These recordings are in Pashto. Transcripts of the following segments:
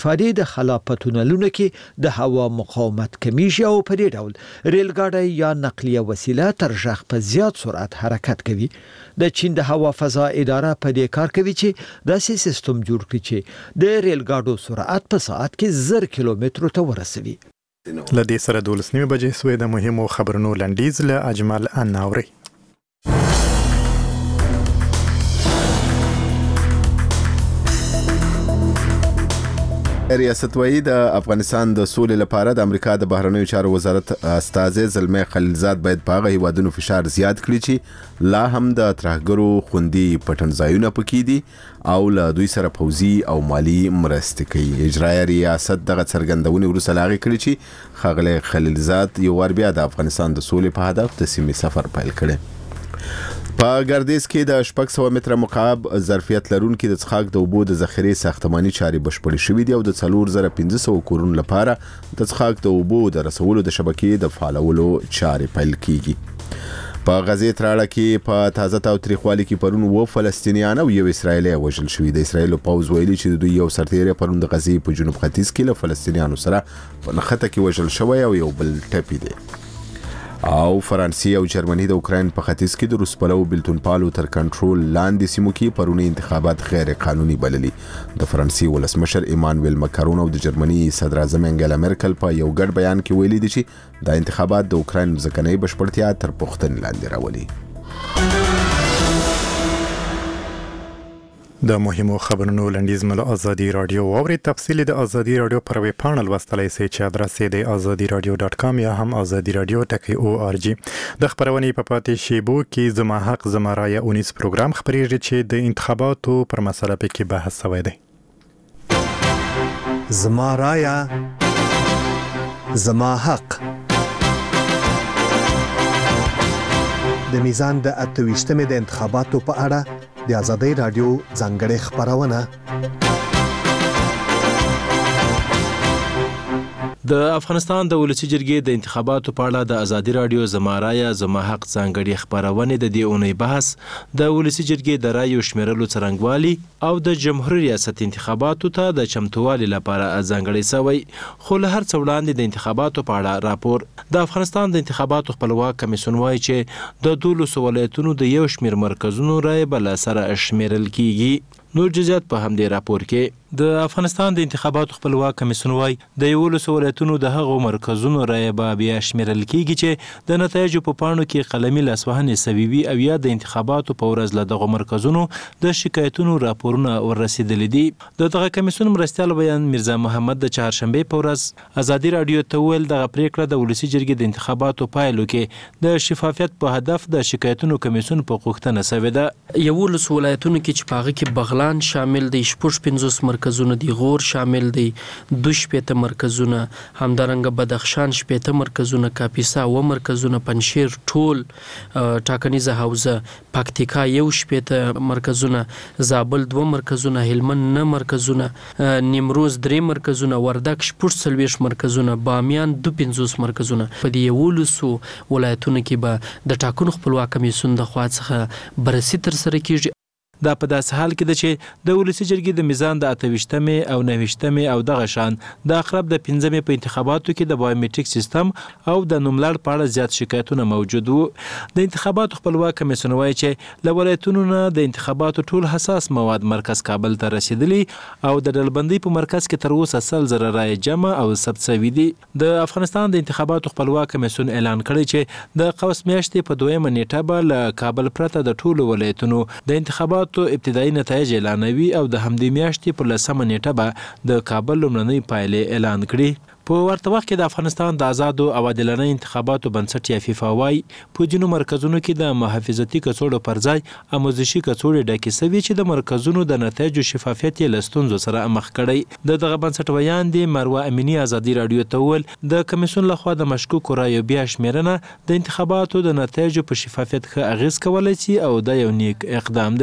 فادي د خلا په تونلونو کې د هوا مقاومت کمیږي او په دې ډول ریل ګاډي یا نقلیه وسیله تر ژغ په زیات سرعت حرکت کوي. د چین د هوا فضا اداره په دې کار کوي چې داسې سیستم جوړ کړي چې د ریل ګاډو سرعت په ساعت کې 1000 کیلومترو ته ورسوي. لدې سره 12 بجې سوې د مهمو خبرونو لنډیز له اجمل اناوري. ریاست وایي د افغانستان د سولې لپاره د امریکا د بهرنیو چارو وزارت استازي زلمي خلیلزاد باید په هغه هیوادونو فشار زیات کړي چې لا هم د ترهګرو خوندي پټنځایونه پکې دي او له دوی سره پوځي او مالی مرستې کوي. اجرایي ریاست دغه څرګندونې وروسته لاغې کړي چې ښاغلی خلیلزاد یو وار بیا د افغانستان د سولې په هدف د سیمې سفر پیل کړي. په ګردیز کې د 600 متره مکعب ظرفیت لرونکي د څښاک د اوبو د ذخیرې ساختماني چارې بشپړې شوې دي او د 4500 کورونو لپاره د څښاک د اوبو د رسولو د شبکې د فعالولو چارې پیل کیږي. په غزې تراړه کې په تازه تاوتریخوالي کې پرون و فلسطینیان او یو اسرایلی وژل شوی. د اسرایل پوځ ویلي چې دوی یو سرتیری پرون د غزې په جنوب ختیځ کې له فلسطینیانو سره په نښته کې وژل شوی او یو بل ټپي دی. او فرانسې او جرمني د اوکراین په ختیځ کې د روسپلو بلتونپالو تر کنټرول لاندې سیمو کې پرونی انتخابات غیر قانوني بللي. د فرانسې ولسمشر ایمانویل ماکرون او د جرمني صدر اعظم انګلا مرکل په یو ګډ بیان کې ویلي دي چې د انتخابات د اوکراین ځمکنۍ بشپړتیا تر پوښتنې لاندې راولي. د مهمو خبرونو لنډیز مل ازادي رادیو او تفصیل د ازادي رادیو پر ویب پاڼه لوستلای شئ چې ادرس یې د azadiradio.com یا هم azadiradio.org. د خبرونې په پاتې شیبو کې زما حق زما رایه 19 پروګرام خبرېږي چې د انتخاباتو پر مسله کې بحث شوی دی. زما رایه زما حق د میزان د 28مې د انتخاباتو په اړه د ازادي رادیو ځانګړې خبرونه. د افغانستان د ولسی جرګې د انتخاباتو په اړه د ازادي رادیو زما رایه زما حق ځانګړې خبرونه د دې اونۍ بحث د ولسی جرګې د رایو شمیرلو څرنګوالي او د جمهوریت ریاست انتخاباتو ته د چمتووالي لپاره ځانګړې سوی. خو له هر څه وړاندې د انتخاباتو په اړه راپور د افغانستان د انتخاباتو خپلواک کمیسیون وايي چې د 12 ولایتونو د یو شمیر مرکزونو رای بل سره شمیرل کیږي. نور جزئیات په همدې راپور کې. د افغانستان د انتخاباتو خپلواک کمیسیون وايي د 11 ولایتونو د هغو مرکزونو رای به بیا شمیرل کیږي چې د نتایجو په پاڼو کې قلمي لاسوهنې سوي وي او یا د انتخاباتو په ورځ له دغو مرکزونو د شکایتونو راپورونه ورسېدلي دي. د دغه کمیسیون مرستیال بیان میرزا محمد د چهارشنبې په ورځ ازادي رادیو ته ویل دغه پریکړه د ولسی جرګې د انتخاباتو پایلو کې د شفافیت په هدف د شکایتونو کمیسیون په غوښتنه سوې ده. 11 ولایتونو کې چې پاغه کې بغلان شامل دي، 50 مرکزونه دي، غور شامل دي، 2 مرکزونه، همدارنګه بدخشان 8 مرکزونه، کاپیسا 9 مرکزونه، پنشیر ټول ټاکنیزه حوزه، پکتیکا 8 مرکزونه، زابل 2 مرکزونه، هلمند 9 مرکزونه، نیمروز 3 مرکزونه، وردګ 40 مرکزونه، بامیان 52 مرکزونه. په دې 11 ولایتونو کې به د ټاکنو خپلواک کمیسیون د خوا څخه بررسي تر سره کیږي. دا په داسې حال کې ده چې د ولسی جرګې د میزان د 28مې او 29مې او دغه شان د اقرب د 15مې په انتخاباتو کې د بایومټریک سیستم او د نوملړ په اړه زیات شکایتونه موجود وو. د انتخاباتو خپلواک کمیسیون وایي چې له ولایتونو نه د انتخاباتو ټول حساس مواد مرکز کابل ته رسیدلي او د ډلبندۍ په مرکز کې تر اوسه 100,000 رای جمع او ثبت شوي دي. د افغانستان د انتخاباتو خپلواک کمیسیون اعلان کړی چې د قوس میاشتې په 2مه نیټه به له کابل پرته د ټولو ولایتونو د انتخاباتو ابتدایي نتایج اعلانوي او د همدې میاشتې په 10مه نیټه به د کابل لومړنۍ پایلې اعلان کړي. په ورته وخت کې د افغانستان د آزادو او عادلانه انتخاباتو بنسټ یا فیفا وايي په ځینو مرکزونو کې د محافظتي کڅوړو پر ځای آموزشي کڅوړې ډکې شوي چې د مرکزونو د نتایجو شفافیت یې له ستونزو سره مخ کړی. د دغه بنسټ ویان دی مروه امینی ازادي رادیو ته وویل د کمیسیون لخوا د مشکوکو رایو بیا شمیرنه د انتخاباتو د نتایجو په شفافیت ښه اغیز کولی شي او دا یو نیک اقدام دی.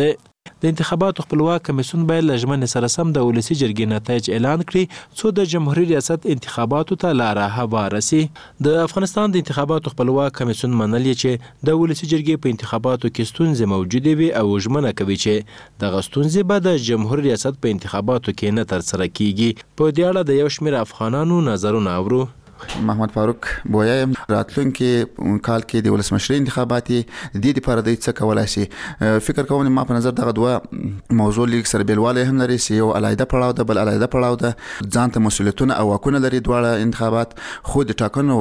د انتخاباتو خپلواک کمیسیون باید له ژمنې سره سم د ولسي جرګې نتایج اعلان کړي څو د جمهوریت ریاست انتخاباتو ته لاره هواره سي. د افغانستان د انتخاباتو خپلواک کمیسیون منلي چې د ولسي جرګې په انتخاباتو کې ستونزې موجودې وي او ژمنه کوي چې دغه ستونزې به د جمهوریت ریاست په انتخاباتو کې نه ترسره کیږي. په دې اړه د یو شمېر افغانانو نظرونه اورو. محمد فاروق بویا راتلونکي کال کې د ولسمشرۍ انتخابات د لپاره د څه کولای شي. فکر کوم ما په نظر دغه دوه موضوع لیک سره بیلواله هم لري چې یو علایده پړاو ده بل علایده پړاو ده ځان ته مسولیتونه او واکونه لري دواړه انتخابات. خو د ټاکنو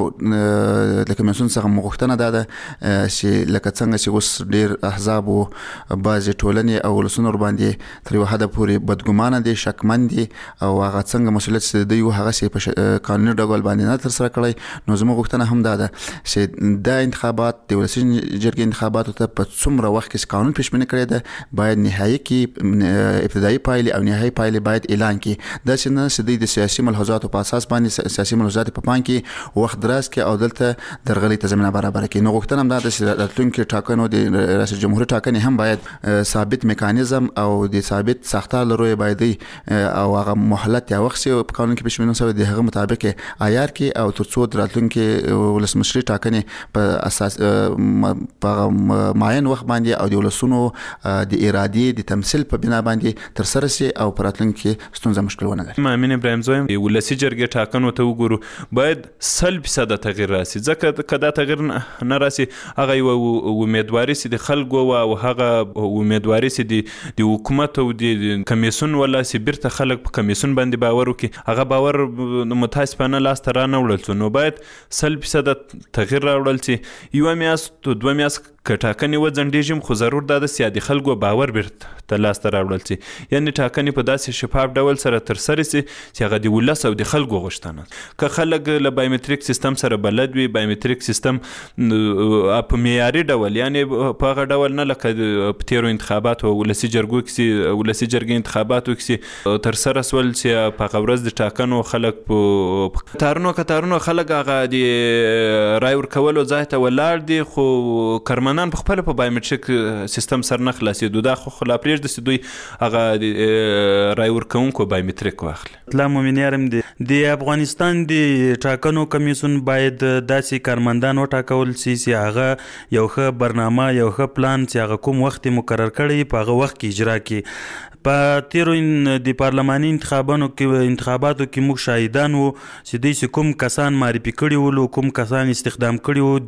د کمیسیون څخه مغوښتنه ده چې لکه څنګه چې اوس ډیر احزاب او بعض ټولنې او ولسونه ور باندې تر یو حد پورې بدګمانه دي شکمن دي او هغه څنګه مسولیت دی هغه سي په قانوني ډول باندې نه سره کړی. نو زموږ غوښتنه هم ده چې د انتخابات د ولسي جرګې انتخاباتو ته په څومره وخت کې قانون پیشبینی کړی ده باید نهایي کې ابتدایي پایلې او نهایي پایلې باید اعلان کړي. دا چې نه چې د سیاسي ملحوظاتو په اساس باندې سیاسي ملحوظات په پام کې وخت دراز کې او دلته درغلي ته زمينه برابر کړي. نو غوښتنه هم ده چې راتلونکي ټاکنو د رئیس جمهور ټاکنې هم باید ثابت میکانیزم او د ثابت ساختار لري باید او هغه مهلت یا وخت په قانون کې پیشبینی شوی د هغه مطابق عیار کې او ترڅو راتلونکي ولسمشري ټاکنې په اساس په معین وخت باندې او د ولسونو د ارادې د تمثيل په بنا باندې تر سره سي او پر راتلونکي ستونزه مشکل ونه لري. امین ابراهیم زویم ولسي جرګې ټاکنو ته وګورو باید 100% تغییر راسي ځکه کدا تغییر نه راسي هغه یو امیدواري سي د خلکو او هغه امیدواري سي د حکومت او د کمیسیون ولا سي بیرته خلک په کمیسیون باندې باور وکي هغه باور متاسفانه لاس ته را نه وړل. نو باید 100% تغییر راوړل شي. یو میاشت دوه میاشت ټاکنې وځنډېږي خو ضرور دا د سیادي خلکو باور بیرته لاسته راوړل شي. یعنی ټاکنې په داسې شفاف ډول سره ترسره شي چې هغه د ولس او د خلکو غوښتنه که خلک له بایومټریک سیستم سره بلد وي بایومټریک سیستم په معیاري ډول یعنی په هغه ډول نه لکه په تیرو انتخاباتو ولسي جرګو کې ولسي جرګې انتخاباتو کې ترسره سول چې په هغه ورځ د ټاکنو خلک په کتارونو خلک هغه د رای ورکولو ځای ته ولاړ دي خو کرمن په خپل په بایومټریک سیستم سره نه خلاصېدو. دا خو خلا پرېږده چې دوی هغه رای ورکوونکو بایومټریک واخلي. اطلاع مومنیارم د افغانستان د ټاکنو کمیسیون باید داسې کارمندان وټاکول شي چې هغه یو ښه برنامه یو ښه پلان چې هغه کوم وخت مقرر کړی په هغه وخت کې اجرا کړي. په تیرو د پارلماني انتخاباتو کې موږ شاهدان وو چې دوی کوم کسان معرفي کړي ول کوم کسان استخدام کړي وو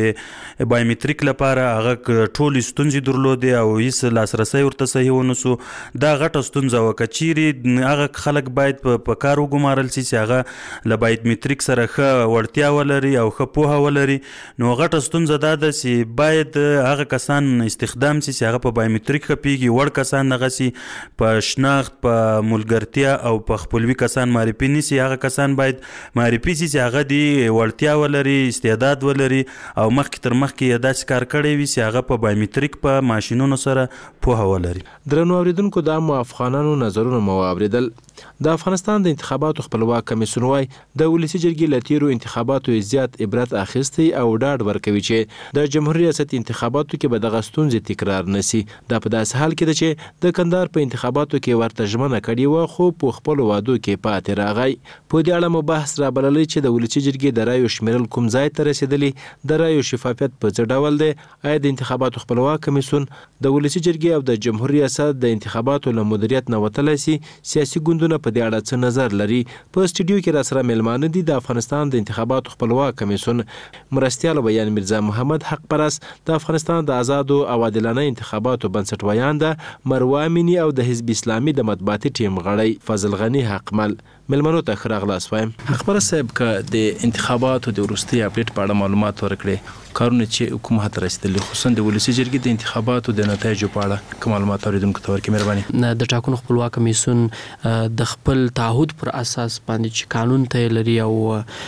د بایومټریک لپاره هغه ټول ستونزې درلودې او هیڅ لاسرسي ورته صحیح ونه سو. دا غټه ستونزه وه. چیرې هغه خلک باید په کار وګمارل شي چې هغه له بایومټریک سره ښه وړتیا ولري او ښه پوهه ولري. نو غټه ستونزه دا ده چې باید هغه کسان استخدام شي چې هغه په بایومټریک خپيږي وړ کسان دغه سي په شناخت په ملګرتیا او په خپلوي کسان معرفي نشي. هغه کسان باید معرفي شي چې هغه دی وړتیا ولري استعداد ولري او مخکې تر مخکې داسې کار کړی وي چې هغه په بایومټریک په ماشینونو سره پوهه ولري. درنو اوریدونکو د عامو افغانانو نظرونه مو واوریدل. د افغانستان د انتخاباتو خپلواک کمیسیون وايي د ولسي جرګې له تیرو انتخاباتو زیات عبرت اخیستی او ډاډ ورکوي چې د جمهوریت ریاست انتخاباتو کې به دغه ستونزې تکرار نشي. دا په داسې حال کې ده چې د کندهار په انتخاباتو کې ورته ژمنه کړې وه خو په خپلو وعدو کې پاتې راغی. په دې اړه مو بحث رابللی چې د ولسي جرګې د رایو شمیرل کوم ځای ته رسېدلي د رایو شفافیت په څه ډول دی آیا د انتخاباتو خپلواک کمیسیون د ولسي جرګې او د جمهوریت ریاست د انتخاباتو له مدیریت نه وتلی سي سیاسي ګوندونه په دې اړه څه نظر لري. په سټوډیو کې راسره میلمانه دي د افغانستان د انتخاباتو خپلواک کمیسیون مرستیال بیان مرزا محمد حق پرست د افغانستان د آزادو او عادلانه انتخاباتو بنسټ ویانده مروه امینی او د حزب اسلامي د مطبوعاتي ټیم غړی فضل غنی حقمل. ملمنو ته ښه راغلاست وایم. حقپرست صاحب که د انتخاباتو د وروستي اپډیټ په اړه معلومات ورکړي کارونه چې حکومت ته رسېدلي خصوصا د ولسي جرګې د انتخاباتو د نتایجو په اړه کوم معلومات اوریدونکو ته ورکړي مهرباني. د ټاکنو خپلواک کمیسیون د خپل تعهد پر اساس باندې چې قانون ته لري او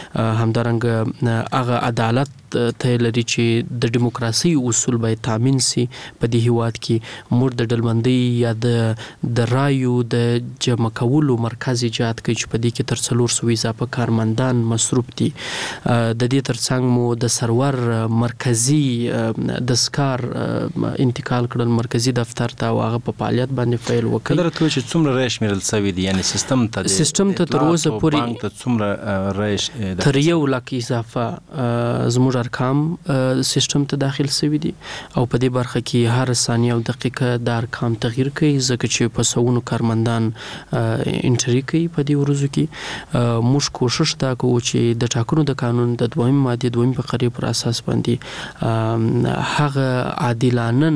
همدارنګه هغه عدالت ته لري چې د دیموکراسي اصول باید تامین سي په دې هیواد کې مور د ډلبندۍ یا د رایو د جمع کولو مرکز ایجاد کوي چې چې په دې کې تر 400 اضافه کارمندان مصروف دي. د دې ترڅنګ مو د سرور مرکزی دسکار انتقال کړل مرکزی دفتر ته او هغه په فعالیت باندې فعال وکړ. کله ته چې څومره رایش میرل سوي دي یعنی سیستم ته تر اوسه پورې ته څومره رایش تر 1 لک اضافه زموږ ارقام سیستم ته داخل سوي دي او په دې برخه کې هر ثانیه او دقیقه د ارقام تغییر کوي ځکه چې په سوونو کارمندان انټری کوي په دې ورځو کې. موږ کوشش دا کوو چې د ټاکنو د قانون د 2 ماده 2 فقرې پر اساس باندې هغه عادلانه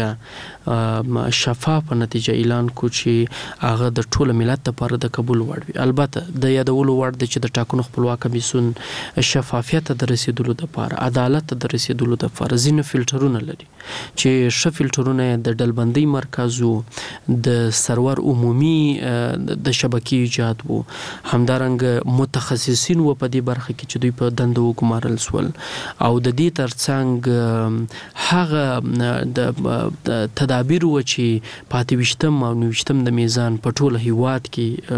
نتیجه شفاف نتیجه اعلان کو چې هغه د ټول ملت لپاره د قبول وړ وي. البته د یادولو وړ دی چې د ټاکنو خپلواک کمیسیون شفافیت ته رسیدلو لپاره عدالت ته رسیدلو لپاره ځینې فلټرونه لري چې ش فلټرونه د ډلبندۍ مرکزو د سرور عمومي د شبکې ایجاد وو همدارنګ متخصصین و په دې برخه کې چې دوی په دندو وګمارل سول او د دې ترڅنګ هغه د تدابیر و چې پاتې وشتم او نوشتم د میزان په ټول هیواد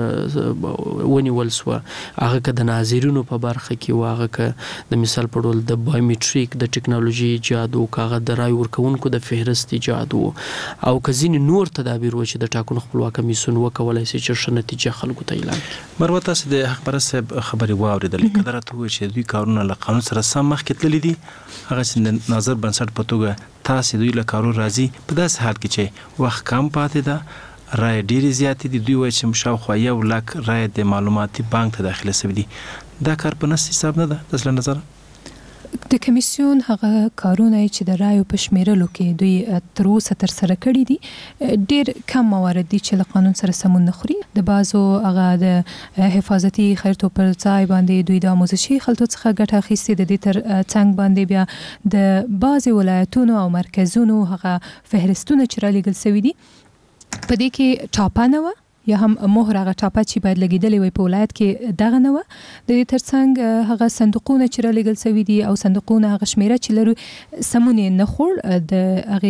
کې ونیول سو هغه که د ناظرینو په برخه کې واغه که د مثال په ډول د بایومټریک د ټکنالوژي ایجاد او کاغه د رای ورکونکو د فهرست ایجاد او کزین نور تدابیر و چې د ټاکنو خپلواک کمیسیون وکولای شي چې ښه نتیجه خلکو ته اعلان کړي. مروه تاسو د حق پرست خبري واوریدل کله ته چې دوی کارونه له قانون سره سم مخکې تللي دي هغه چې د نظر بنسټ په توګه تاسو دوی له کارو راځي په داسې حال کې چې وخت کم پاتې ده رای ډیری زیاتې دي دوی وایي چې شاوخوا 1 لک رای د معلوماتي بانک ته داخله شوي دي. دا کار په نس حساب نه ده د نظر د کمیسیون هغه کارونه چې د رایو په شمیرلو کې دوی تر اوسه تر سره کړي دي ډیر کم موارد دي چې له قانون سره سمون نه خوري. د بازو هغه د حفاظتي خیرتو پر ځای باندې دوی د آموزشي خلطو څخه ګټه اخیستې د دې تر څنګ باندې بیا د بعضې ولایتونو او مرکزونو هغه فهرستونه چې رالیږل سوي دي په دې کې ټاپه نه وه یا هم مهر هغه ټاپه چې باید لګېدلې وي په ولایت کې دغه نه وه. د دې ترڅنګ هغه صندوقونه چې رالیږل سوي دي او صندوقونه هغه شمیره چې لرو سمون یې نه خوړ د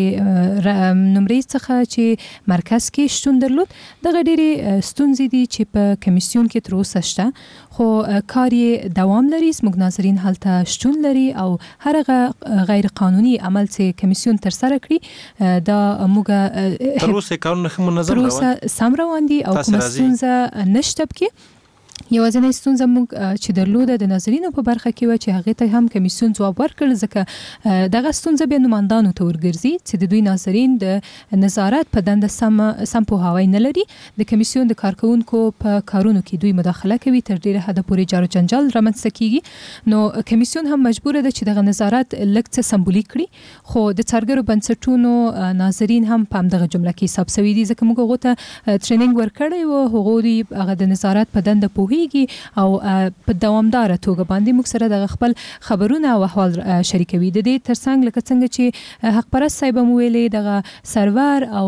هغې نمرې څخه چې مرکز کې شتون درلود. دغه ډېرې ستونزې دي چې په کمیسیون کې تر اوسه شته خو کار یې دوام لري. زموږ ناظرین هلته شتون لري او هر هغه غیر قانوني عمل چې کمیسیون ترسره کړي دا موږ تر اوسه کارونه ښه منظم روان سم روان دي او کومه ستونزه نشته پکې. یوازینۍ ستونزه موږ چې درلوده د ناظرینو په برخه کې و چې هغې ته هم کمیسیون ځواب ورکړ ځکه دغه ستونزه بیا نمایندانو ته ورګرځي چې د دوی ناظرین د نظارت په دنده سم پوهاوی نه لري. د کمیسیون د کارکوونکو په کارونو کې دوی مداخله کوي تر ډیره حده پورې جار و جنجال رامنځته کیږي نو کمیسیون هم مجبوره ده چې دغه نظارت لږ څه سمبولیک کړي خو د څارګرو بنسټونو ناظرین هم په همدغه جمله کې حساب سوي دي ځکه موږ هغو ته ټریننګ ورکړی و هغوی هغه د نظارت په دنده پوهیږي او په دوامداره توګه باندې موږ سره د خپل خبرونه او احوال شریکوي. د دې ترڅنګ لکه څنګه چې حق پرست صاحب مو ویلې دغه سرور او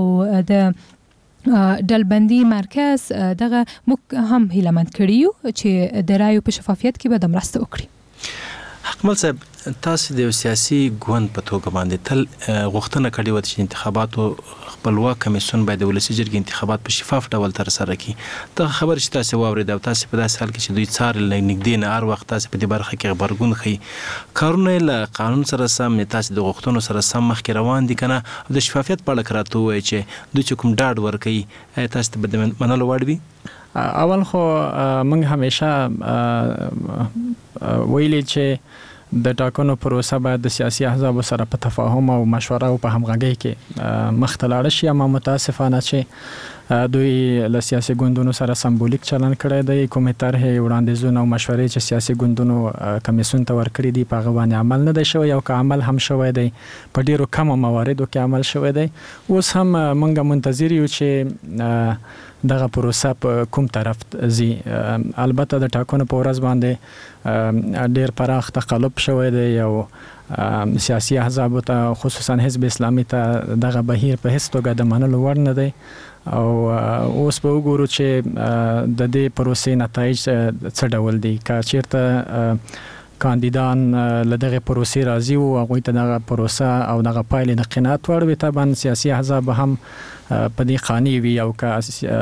د ډلبندي مرکز دغه موږ هم هیلمند کړي یو چې د رایو په شفافیت کې به د مرسته وکړي. حکمل صاحب تاسو د سیاسي ګوند په توګه باندې تل غوښتنه کړې و چې انتخاباتو خپلواک کمیسیون باید د ولسي جرګې انتخابات په شفاف ډول ترسره کړي. دا خبر چې تاسو واورید او تاسو په داسې حال کې چې دوی څارل نږدې نه هر وخت تاسو په دې برخه کې خبرګون ښیي کارونه له قانون سره سم تاسو د غوښتنو سره سم مخکې روان دي کنه د شفافیت په اړه کراته وایي چې دوی کوم ډاډ ورکوي تاسو ته به منلو وړ وي. اول خو موږ همیشه ویلي چې د ټاکنو پروسه باید د سیاسي احزابو سره په تفاهم او مشوره او په همغږۍ کې مخ ته لاړه شي. اما متاسفانه چې دوی له سیاسي ګوندونو سره سمبولیک چلن کړی دی. کومې طرحې وړاندیزونه او مشورې چې سیاسي ګوندونو کمیسیون ته ورکړي دي په هغه باندې عمل نه دی شوی او که عمل هم شوی دی په ډیرو کمو مواردو کې عمل شوی دی. اوس هم موږ منتظر یو چې دغه پروسه په کوم طرف ځي. البته د ټاکنو په ورځ باندې ډیر پراخ تقلب شوی دی او سیاسي احزاب ته خصوصا حزب اسلامي ته دغه بهیر په هیڅ توګه د منلو وړ نه دی او اوس به وګورو چې د دې پروسې نتایج څه ډول دي. که چیرته کاندیدان له دغه پروسې راضي وو هغوی ته دغه پروسه او دغه پایلې د قناعت وړ وي طبعا سیاسي احزاب هم په دې قانع وي او که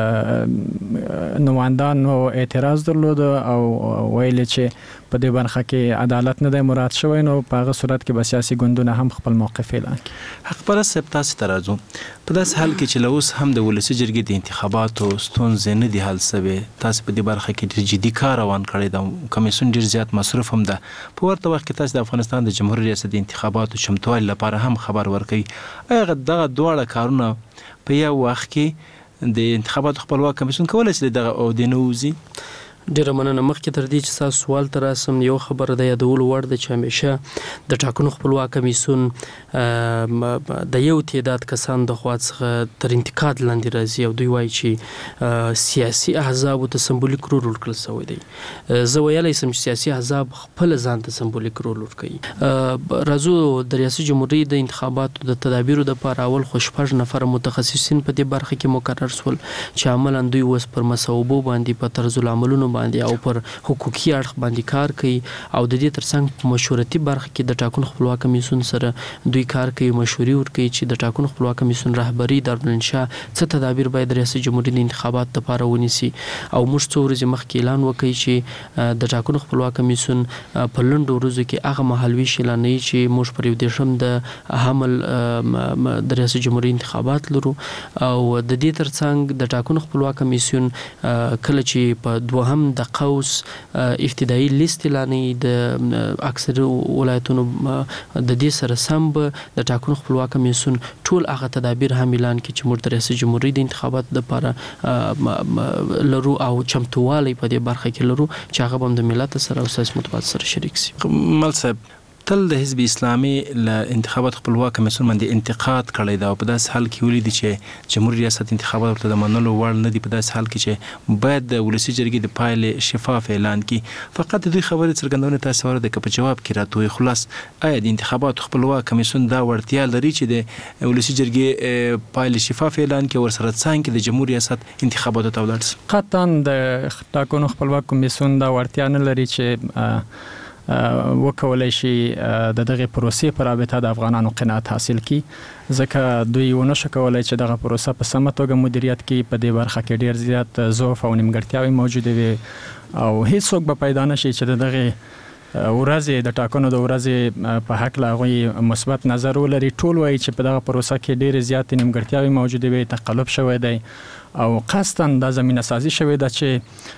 نمایندانو اعتراض درلود او ویل چې په دې برخه کې عدالت نه دی مراعات شوی نو په هغه صورت کې به سیاسي ګوندونه هم خپل موقف اعلان کړي. حق پرست صاحب تاسو ته راځو په داسې حال کې چې اوس هم د ولسي جرګې د انتخاباتو ستونزې نه دي حل شوې تاسو په دې برخه کې ډېر جدي کار روان کړی دی کمیسیون ډېر زیات مصروف هم ده په ورته وخت کې تاسو د افغانستان د جمهوریت ریاست د انتخاباتو چمتووالي لپاره هم خبر ورکوي ایا دغه دواړه کارونه په یو وخت کې د انتخاباتو خپلواک کمیسیون کولی شي دغه عهدې نه ووځي؟ ډیره مننه. مخکې تر دې چې تاسو سوال ته راسم یو خبره د یادولو وړ ده چې همیشه د ټاکنو خپلواک کمیسیون د یو تعداد کسانو د خوا څخه تر انتقاد لاندې راځي او دوی وایي چې سیاسي احزابو ته سمبولیک رول ورکړل شوی دی. زه ویلی شم چې سیاسي احزاب خپله ځان ته سمبولیک رول ورکوي. راځو د ریاست جمهوریت د انتخاباتو د تدابیرو دپاره اول خو 6 نفره متخصصین په دې برخه کې مقرر شول چې عملا دوی اوس پر مصوبو باندې په طرز العملونو باندې او پر حقوقي اړخ باندې کار کوي او د دې ترڅنګ په مشورتي برخه کې د ټاکنو خپلواک کمیسیون سره دوی کار کوي مشورې ورکوي چې د ټاکنو خپلواک کمیسیون رهبري دارالانشا څه تدابیر باید ریاست جمهوریت د انتخاباتو لپاره ونیسي او موږ څو ورځې مخکې اعلان وکړي چې د ټاکنو خپلواک کمیسیون په لنډو ورځو کې هغه مهالویش اعلانوي چې موږ پر 1 د حمل د ریاست جمهوریت انتخابات لرو او د دې ترڅنګ د ټاکنو خپلواک کمیسیون کله چې په دوهم د قوس ابتدایي لیست اعلانوي د اکثر ولایتونو د دې سره سم به د ټاکنو خپلواک کمیسیون ټول هغه تدابیر هم اعلان کړي چې موږ د ریاست جمهوریت د انتخاباتو لپاره لرو او چمتووالی په دې برخه کې لرو چې هغه به هم د ملت سره او سیاسي مطبوعاتو سره شریک شي. مل صاحب تل د حزب اسلامي له انتخابات خپلواک کمیسیون باندې انتقاد کړی دا او په داسې حال کې ولیدي چې جمهوریت ریاست انتخابات ورته د منلو وړ نه دي په داسې حال کې چې باید د ولسي جرګې د پایلې شفاف اعلان کړي. فقط دوی خبرې څرګندونه تاسو ورته که په جواب کې راتوي خلاص آیا د انتخابات خپلواک کمیسیون دا وړتیا لري چې د ولسي جرګې پایلې شفاف اعلان کړي ورسره څنګه د جمهوریت ریاست انتخاباتو ته ولاړ شي؟ قطعا د ټاکنو خپلواک کمیسیون دا وړتیا نه لري چې وکولای شي د دغه پروسې پر رابطه د افغانانو قناعت حاصل کړي ځکه دوی ونه شو کولای چې دغه پروسه په سمه توګه مدیریت کړي. په دې برخه کې ډیر زیات ضعف او نیمګړتیاوې موجوده وي او هیڅوک به پیدا نشي چې دغه ورځې د ټاکنو د ورځې په حق لا غوي مثبت نظر ولري. ټول وایي چې په دغه پروسه کې ډیر زیات نیمګړتیاوې موجوده وي تقلب شوی دی او قصداً د زمينه سازي شوی ده چې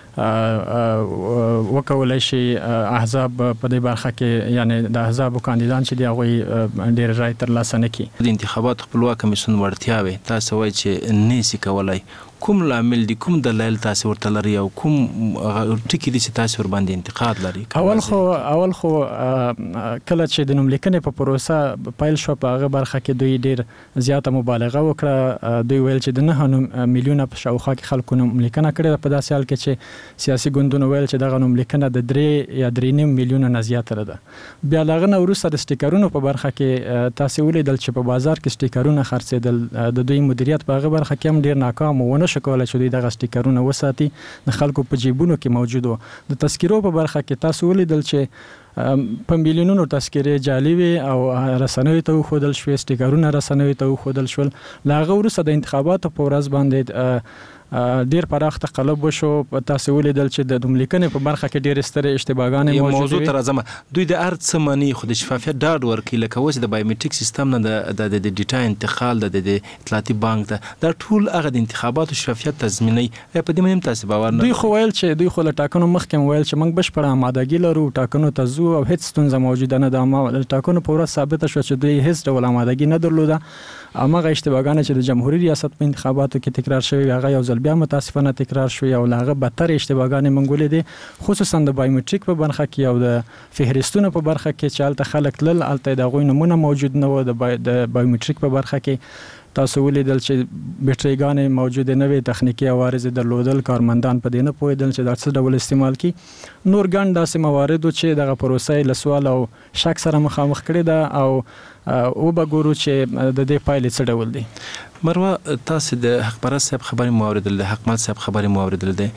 وکولای شي احزاب په دې برخه کې یعنی د احزاب کاندیدان چې دی هغه ډیر رای تر لاسه نه کی. د انتخابات خپلواک کمیسیون ورتیاوي تاسو وایي چې نيسي کولای کوم لامل دي کوم دلایل تاسو ورته لري او کوم ټکی دي چې تاسو ور باندې انتقاد لري؟ اول خو کله چې د نوملیکنې په پروسه پایل شو په هغه برخه کې دوی ډیر زیاته مبالغه وکړه. دوی ویل چې د 9 میلیونه په شاوخوا کې خلکو نوملیکنه کړې په داسې حال کې چې سیاسي ګوندونه ویل چې دغه نوملیکنه د 3 یا 3.5 میلیونه نه زیاته ده. بیا لغنه وروسته د سټیکرونو په برخه کې تاسو ولیدل چې په بازار کې سټیکرونه خرڅېدل د دوی مدیریت په هغه برخه کې هم ډیر ناکام ونه شکول چې دغه سټیکرونه وساتي د خلکو په جیبونو کې موجود وو. د تذکیرو په برخه کې تاسو ولیدل چې په میلیونونو تذکیرې جعلي وي او رسنیو ته وښودل شوې سټیکرونه رسنیو ته وښودل شول. له هغه وروسته د انتخاباتو په ورځ باندې ډیر پراخ تقلب وشو. تاسو ولیدل چې د نوملیکنې په برخه کې ډیر ستر اشتباهګانې موجوده موضوع تر ازمه دوی د ارڅ منی خو د شفافیت ډاډ ورکړي لکه اوس د بایومټریک سیستم نه د ډیټا انتقال د اطلاعاتي بانک دا ټول هغه د انتخاباتو شفافیت تضمینوي. په دې باندې تاسو باور نه دوی خو ویل چې دوی خو له ټاکنو مخکې ویل چې موږ بشپړه آمادګي لرو ټاکنو ته ځو او هیڅ ستونزه موجوده نه ده. ما ټاکنو په ورځ ثابت شو چې دوی هیڅ ډول آمادګي نه درلوده. امغه اشتباهګانې چې د جمهوریت ریاست په انتخاباتو کې تکرار شوی هغه یو ځل بیا متاسفانه تکرار شوی او هغه بدتر اشتباهګانې منګولې دي خصوصا د بایومټریک په برخه کې او د فهرستونو په برخه کې چې الته خلک تلل الته د غوي نمونه موجود نه و. د بایومټریک په برخه کې تاسو ولیدل چې بیټریګانې موجوده نه وي تخنیکی عوارض درلودل کارمندان په دې نه پوهیدل چې دا څه ډول استعمال کی. نور ګڼ داسې موارد چې دغه پروسې له سوال او شک سره مخامخ کړي ده او به ګورو چې د دې پایلې څه ډول دي. مروه تاسو د حق پرست صاحب خبرې مو اوریدل د حق مل صاحب خبرې مو اوریدل دي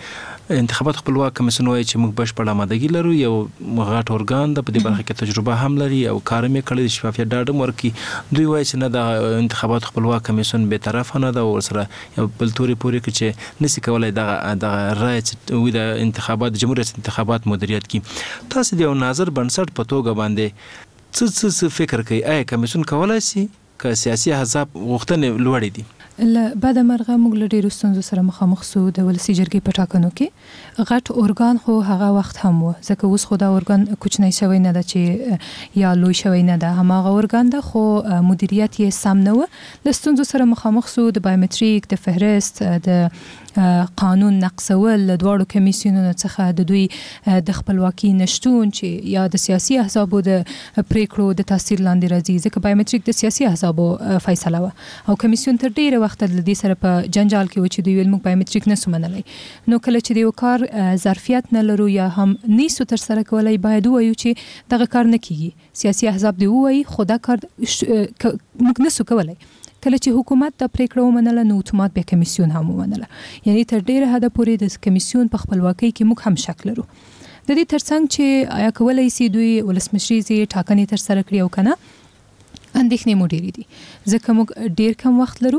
انتخابات خپلواک کمیسیون وایي چې موږ بشپړ آمادګي لرو، یو غټ ارګان د په دې برخه کې تجربه هم لري او کار یې کړی، شفافیت ډاډ ورکړي. دوی وایي چې نه د انتخابات خپلواک کمیسیون به طرفه نه ده، ورسره یو بل توري پوري کې چې نسی کولای دغه رای چې د انتخابات جمهوریت انتخابات مدیریت کی. تاسو د یو ناظر بنسټ په توګه باندې څه فکر کوي؟ آیا کمیسیون کولای شي که سیاسي احزاب غوښتنې لوړې دي؟ له بعد مرغه موږ له ډیرو ستونزو سره مخامخ سو. د ولسی جرګې په ټاکنو کې غټ ارګان خو هغه وخت هم و، ځکه اوس خو دا ارګان کوچنی شوی نه ده چې یا لوی شوی نه ده، هماغه ارګان ده خو مدیریت یې سم نه و. له ستونزو سره مخامخ سو، د بایومټریک، د فهرست، د قانون نقصول، له دواړو کمیسیونونو څخه د دوی د خپلواکي نشتون چې یا د سیاسي احزابو د پریکړو د تاثیر لاندې راځي، ځکه بایومټریک د سیاسي احزابو فیصله و او کمیسیون تر ډیره وخت د دې سره په جنجال کې و چې دوی ویل موږ بایومټریک نسو منلی. نو کله چې د یو کار ظرفیت نه لرو یا هم نیسو تر سره کولای، باید ووایو چې دغه کار نه کیږي. سیاسي احزاب دی ووایي خو دا کار موږ نسو کولای. کله چې حکومت د پریکړو ومنله نو اتومات به کمیسیون هم ومنله، یعنی تر ډیره حده پورې د کمیسیون په خپلواکۍ کې موږ هم شک لرو. د دې ترڅنګ چې آیا کولای شي دوی ولسمشریزي ټاکنې تر سره کړي او کنه، اندېښنې مو ډېرې دي ځکه موږ ډېر کم وخت لرو.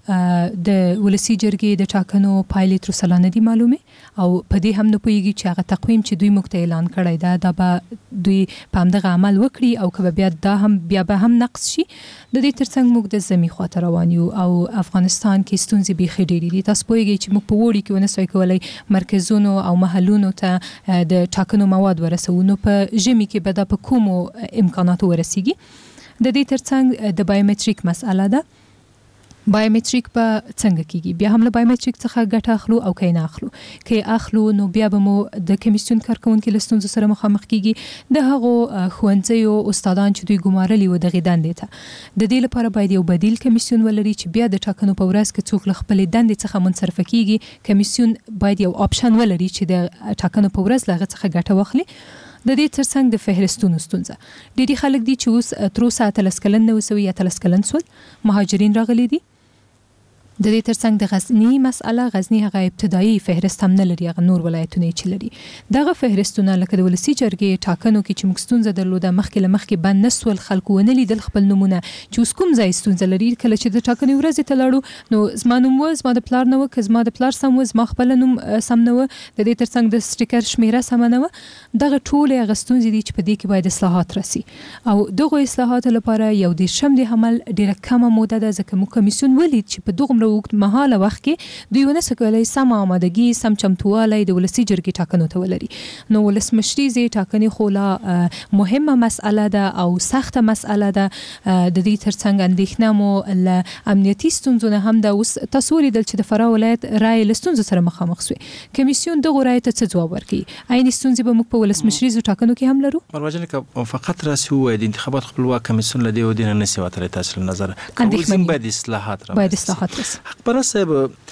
د ولسی جرګې د ټاکنو پایلې تر اوسه نه دي معلومې او په دې هم نه پوهیږي چې هغه تقویم چې دوی موږ ته اعلان کړی ده دا به دوی په همدغه عمل وکړي او که بیا به هم نقص شي. د دې ترڅنګ موږ د زمي خواته روان یو او افغانستان کې ستونزې بیخي ډېرې دي. تاسو پوهیږئ چې موږ په وړي کې ونه سوی کولی مرکزونو او محلونو ته د ټاکنو مواد ورسوو، نو په ژمي کې به دا په کومو امکاناتو ورسیږي. د دې ترڅنګ د بایومټریک مسأله ده. بایومټریک به څنګه کیږي؟ بیا هم له بایومټریک څخه ګټه اخلو او که نه اخلو. که اخلو نو بیا به مو د کمیسیون کارکونکي له ستونزو سره مخامخ کیږي. د هغو ښوونځیو استادان چې دوی ګمارلي و دغې دندې ته، د دې لپاره باید یو بدیل کمیسیون ولري چې بیا د ټاکنو په ورځ کې څوک له خپلې دندې څخه منصرفه کیږي، کمیسیون باید یو آپشن ولري چې د ټاکنو په ورځ له هغه څخه ګټه واخلي. د دې ترڅنګ د فهرستونو ستونزه، ډېری خلک دي چې اوس تر اوسه 13 کلن نه وسوي یا 13 کلن سول مهاجرین راغلي دي. د دې ترڅنګ د غزنی مسأله، غزنی هغه ابتدایي فهرست هم نه لري، هغه نور ولایتونه چې لري. دغه فهرستونه لکه د ولسی جرګې ټاکنو کې چې موږ ستونزه درلوده، مخکې له مخکې بند نسول، خلکو ونه لیدل خپل نومونه چې اوس کوم ځای ستونزه لري. کله چې د ټاکنې ورځې ته لاړو نو زما نوم و، زما د پلار نه و، که زما د پلار سم و، زما خپل نوم سم نه و، د دې ترڅنګ د سټیکر شمیره سم نه و. دغه ټولې هغه ستونزې دي چې په دې کې باید اصلاحات راسي او دغه اصلاحاتو لپاره یو د شم د عمل ډیره کمه موده ده، ځکه موږ کمیسیون ولید چې په دغه اوږد مهاله وخت کې دوی ونه سکولای سم آمادګي، سم چمتوالی د ولسی جرګې ټاکنو ته ولري. نو ولسمشریزي ټاکنې خو لا مهمه مسأله ده او سخته مسأله ده. د دې ترڅنګ اندېښنه مو له امنیتي ستونزو نه هم ده. اوس تاسو ولیدل چې د فراه ولایت رای له ستونزو سره مخامخ شوی، کمیسیون دغه رای ته څه ځواب ورکړي؟ عین ستونزې به موږ په ولسمشریزو ټاکنو کې هم لرو. مروه جان، فقط راسي وای د انتخابات خپلواک کمیسیون له دې ودینه نسی وتلی تاسو له نظر کوم باید اصلاحات راسي؟ باید اصلاحات راسي. حق صاحب،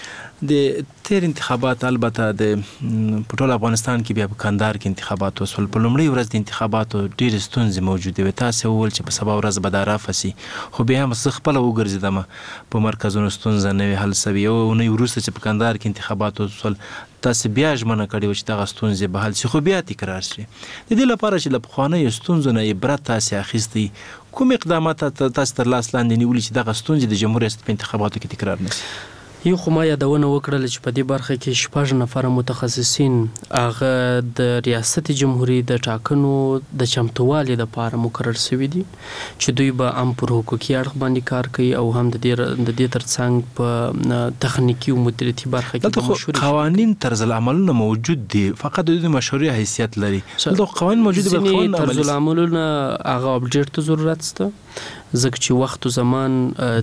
د تیر انتخابات البته د ټول افغانستان کې بیا په کندهار کې انتخابات وسول. په لومړۍ ورځ د انتخاباتو ډېرې ستونزې موجودې وې. تاسو وویل چې په سبا ورځ به دا رافسي، خو بیا هم زه خپله وګرځېدم په مرکزونو ستونزه نه وې حل سوې. یوه اونۍ وروسته چې په کندهار کې انتخابات وسول، تاسو بیا ژمنه کړې وه چې دغه ستونزې به حل شي، خو بیا تکرار شي. د دې لپاره چې له پخوانیو ستونزو نه عبرت تاسې اخیستی، کوم اقدامات تاسو تر لاس لاندې نیولي چې دغه ستونزې د جمهور ریاست په انتخاباتو کې تکرار نه شي؟ یو خو ما یادونه وکړله چې په دې برخه کې 6 نفره متخصصین هغه د ریاست جمهوریت د ټاکنو د چمتووالي لپاره مقرر شوي دي چې دوی به هم پر حقوقي اړخ باندې کار کوي او هم د دې ترڅنګ په تخنیکی او مدیریتي برخه کې مشورې. قوانین طرز العملونه موجود دي، فقط د مشورې حیثیت لري. دغه قوانین موجود دي، بل طرز العملونه هغه اپډیټ ته ضرورت شته، ځکه چې وخت و زمان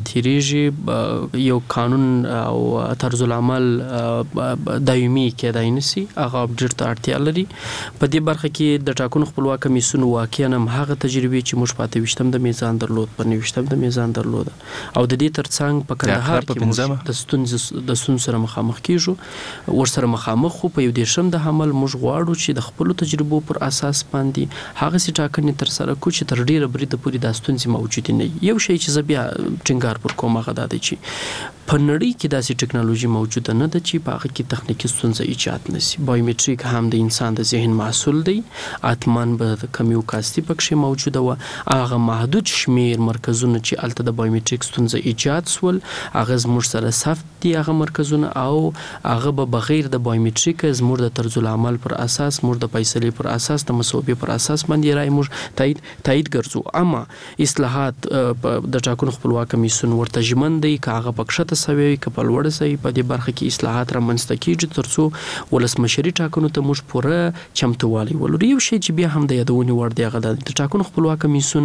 تیریږي. یو قانون او طرز العمل دایمي کېدای نشي، هغه اپډیټ ته اړتیا لري. په دې برخه کې د ټاکنو خپلواک کمیسیون واقعا هم هغه تجربې چې موږ په 28م د میزان درلود، په 29م د میزان درلود او د دې ترڅنګ په کندهار کې موږ د ستونزو سره مخامخ کیږو. ورسره مخامخ خو په 21م د عمل موږ غواړو چې د خپل تجربو پر اساس باندې هغه سي ټاکنې تر سره کو چې تر ډیره بریده پورې د ستونزې موجودې نه. یو شی چې زه بیا ټینګار پر کوم هغه دا دی چې په نړۍ کې داسې ټکنالوژي موجوده نه ده چې په هغه کې تخنیکي ستونزه ایجاد نشي. بایومټریک هم د انسان د ذهن محصول دی، اتمن به د کمیوکاستي پکې موجوده و. هغه محدود شمیر مرکزونه چې الته د بایومټریک ستونزه ایجاد سول هغه زموږ سره ثبت دي هغه مرکزونه، او هغه به بغیر د بایومټریک زموږ د طرز العمل پر اساس، موږ د فیصلې پر اساس، د مسوبې پر اساس باندې رائے موږ تایید ګرځو. اما اصلاحات د ټاکنو خپلواک کمیسیون ورته ژمن دی که هغه پکښته سوي که په لوړه سوي په دې برخه کې اصلاحات رامنځته کیږي ترڅو ولسمشري ټاکنو ته موږ پوره چمتووالی ولرو. یو شی چې بیا هم د یادونې وړ دی هغه د ټاکنو خپلواک کمیسیون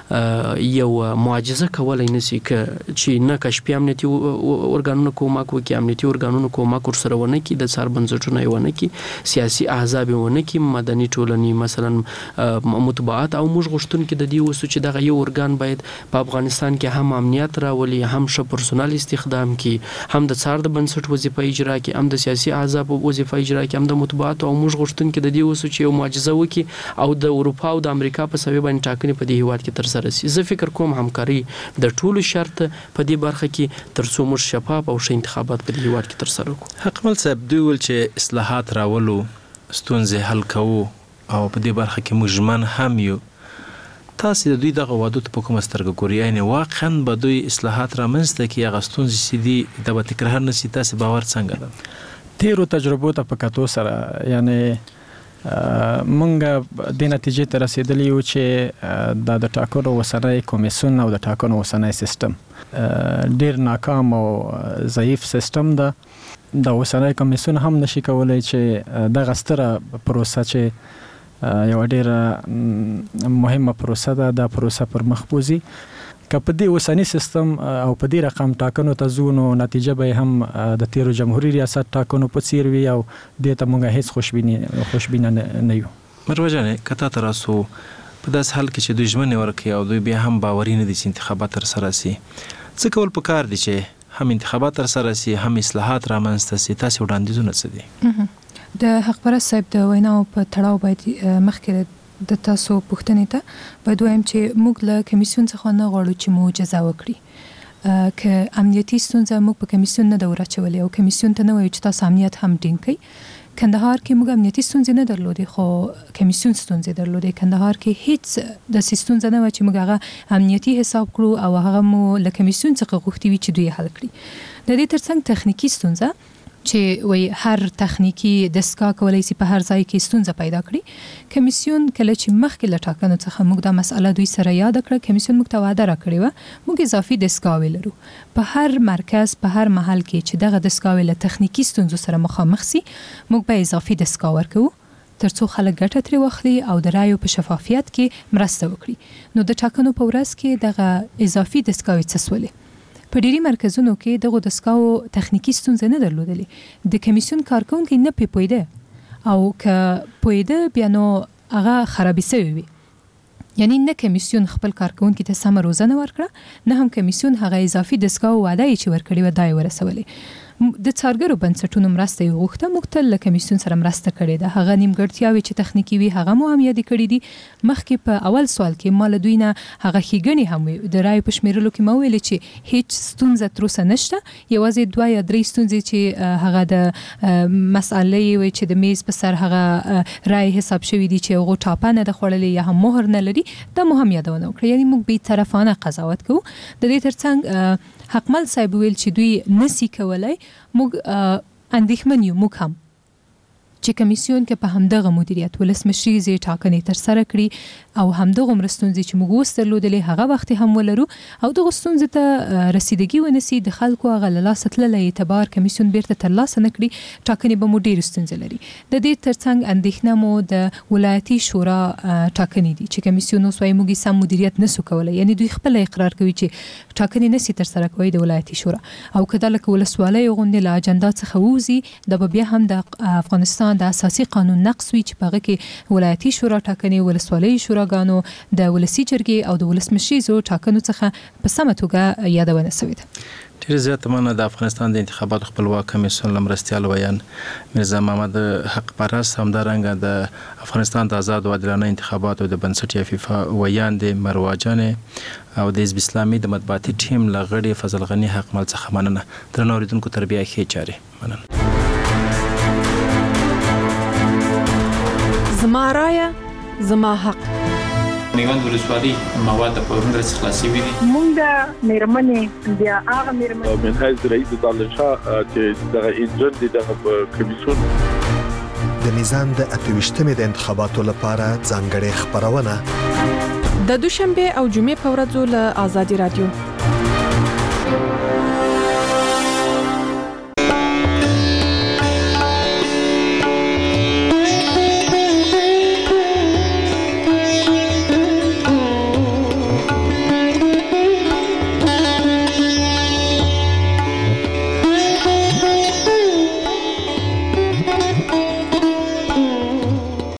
یو معجزه کولی نشي چې نه کشفي امنیتي ارګانونو کومک وکړي، امنیتي ارګانونو کومک ورسره ونه کړي، د څار بنسټونه یې ونه کړي، سیاسي احزاب یې ونه کړي، مدني ټولنې مثلا مطبوعات. او موږ غوښتونکي د دې اوسو چې دغه یو ارګان باید په افغانستان کې هم امنیت راولي، هم ښه پرسونل استخدام کی، هم د څار د بنسټ وظیفه اجرا کی، هم د سیاسي احزاب وظیفه اجرا کی، هم د مطبوعات. او موږ غوښتونکي د دې اوسو چې یو معجزه وکړي او د اروپا او د امریکا په سوي باندې ټاکنې په دې هیواد کې تر سره شي. زه فکر کوم همکاري د ټولو شرط په دې برخه کې ترڅو موږ شفاف او ښه انتخابات په دې هیواد کې تر سره کړو. حقمل صاحب دوی ول چې اصلاحات راولو، ستونزې حل کوو او په دې برخه کې موږ ژمن هم یو. تاسو د دوی دغه وعدو ته په کومه سترګه ګورئ؟ یعنې واقعا به دوی اصلاحات رامنځته کړي، هغه ستونزې چې دي دا به تکرار نه شي؟ تاسې باور څنګه ده؟ تیرو تجربو ته په کتو سره یعنې مونږ د نتیجې ته رسېدلی یو چې د ټاکنو اوسنی کمیسیون او د ټاکنو اوسنی سیستم ډېر ناکام او ضعیف سیستم ده. د اوسنی کمیسیون هم نشي کولی چې دغه ستره پروسه چې یو ډېره مهمه پروسه ده، دا پروسه پر مخ بوځي. که په دې اوسنی سیستم او په دې رقم ټاکنو ته ځو نو نتیجه به هم د تیرو جمهوریت ریاست ټاکنو په څیر وي او دې ته موږ هیڅ خوشبینه نه یو. مروه جانې که تا ته راسو په داسې حال کې چې دوی ژمنې ورکوي او دوی بیا هم باوري نه دي چې انتخابات ترسره سي، څه کول پکار دي چې هم انتخابات ترسره سي هم اصلاحات رامنځته سي؟ تاسې وړاندیزونه څه دي؟ د حق پرست صاحب د ویناو په تړاو باید مخکې د تاسو پوښتنې ته باید وایم چې موږ له کمیسیون څخه نه غواړو چې معجزه وکړي. که امنیتي ستونزه موږ په کمیسیون نه ده وراچولې او کمیسیون ته نه وایو چې تاسو امنیت هم ټینګ کړئ. کندهار کې موږ امنیتي ستونزې نه درلودې خو کمیسیون ستونزې درلودې. کندهار کې هیڅ داسې ستونزه نه وه چې موږ هغه امنیتي حساب کړو او هغه مو له کمیسیون څخه غوښتي وي چې دوی حل کړي. د دې ترڅنګ تخنیکي ستونزه چې وای هر تخنیکی دستګاه کولای شي په هر ځای کې ستونزه پیدا کړي. کمیسیون کله چې مخکې له ټاکنو څخه موږ دا مسله دوی سره یاد کړه، کمیسیون موږ ته وعده راکړې وه موږ اضافي دستګاوې لرو په هر مرکز په هر محل کې چې دغه دستګاوې له تخنیکی ستونزو سره مخامخ سي موږ به اضافي دستګاه ورکوو ترڅو خلک ګټه ترې واخلي او د رایو په شفافیت کې مرسته وکړي. نو د ټاکنو په ورځ کې دغه اضافي دستګاوې څه سولې؟ په ډېری مرکزونو کې دغه دستګاو تخنیکی ستونزې نه درلودلې. د کمیسیون کارکونکي نه پوهېده او که پوهېده بیا نو هغه خرابې سوې وي. یعنی نه کمیسیون خپل کارکونکي ته سمه روزنه ورکړه، نه هم کمیسیون هغه اضافي دستګاو وعده یې چې ورکړې وه دا یې ورسولې. د څارګرو بنسټونو مرسته یې وغوښته، موږ تل له کمیسیون سره مرسته کړې ده. هغه نیمګړتیاوې چې تخنیکي وي هغه مو هم یادې کړي دي. مخکې په اول سوال کې ما له دوی نه هغه ښېګڼې هم وي د رایو په شمېرلو کې ما ویلې چې هیڅ ستونزه تر اوسه نشته، یوازې 2 یا 3 ستونزې چې هغه د مسئلې وي چې د میز په سر هغه رای حساب شوي دي چې هغه ټاپه نه ده خوړلې یا هم مهر نه لري، دا مو هم یادونه وکړه. یعنی موږ بې طرفانه قضاوت کوو. د دې ترڅنګ حقمل صاحب ویل چې دوی نسی کولای، موږ اندېښمن یو موږ هم چې کمیسیون کې په همدغه مدیریت ولسمشري زی ټاکنې تر سره کړي او همدغه مرستونځي چې موږ اوس درلودلې هغه وخت هم ولرو او دغه ستونزې ته رسیدګي ونسی د خلکو هغه له لاسه تللی اعتبار کمیسیون بیرته ترلاسه نه کړي، ټاکنې به مو ډېرې ستونزې لري. د دې ترڅنګ اندېښنه مو د ولایتي شورا ټاکنې دي چې کمیسیون اوس وایي موږ سم مدیریت نسو کولی. یعنی دوی خپل اقرار کوي چې ټاکنې نسی تر سره کوي د ولایتي شورا او که دا لکه ولسوالۍ غوندې له اجنډا څخه ووځي دا به بیا هم د افغانستان د اساسي قانون نقض وي چې په هغه کې ولایتي شورا ټاکنې، ولسوالۍ شوراګانو، د ولسي جرګې او د ولسمشریزو ټاکنو څخه په سمه توګه یادونه شوې ده. ډیر زیات مننه. د افغانستان د انتخاباتو خپلواک کمیسیون لمرستیال ویان مرزا محمد حق پرست، همدارنګه د افغانستان د آزاد او عادلانه انتخاباتو د بنسټ فیفا ویان د مرواجان او د حزب اسلامي د مطبوعاتي ټیم لغړي فضل غنی حق مل څخه مننه. تر نوریدونکو تربیه کې چاري مننه. زما رایه زما حق. میوند ولسوالۍ مواد په پرون درس خلاصي وي. مونږ د میرمنې بیا هغه میرمنې منهج رئیس دالشاه چې دغه انجن دغه کمیسیون د میزان د 28مې د انتخاباتو لپاره ځانګړې خبرونه د دوشنبه او جمعې په ورځو له آزادي رادیو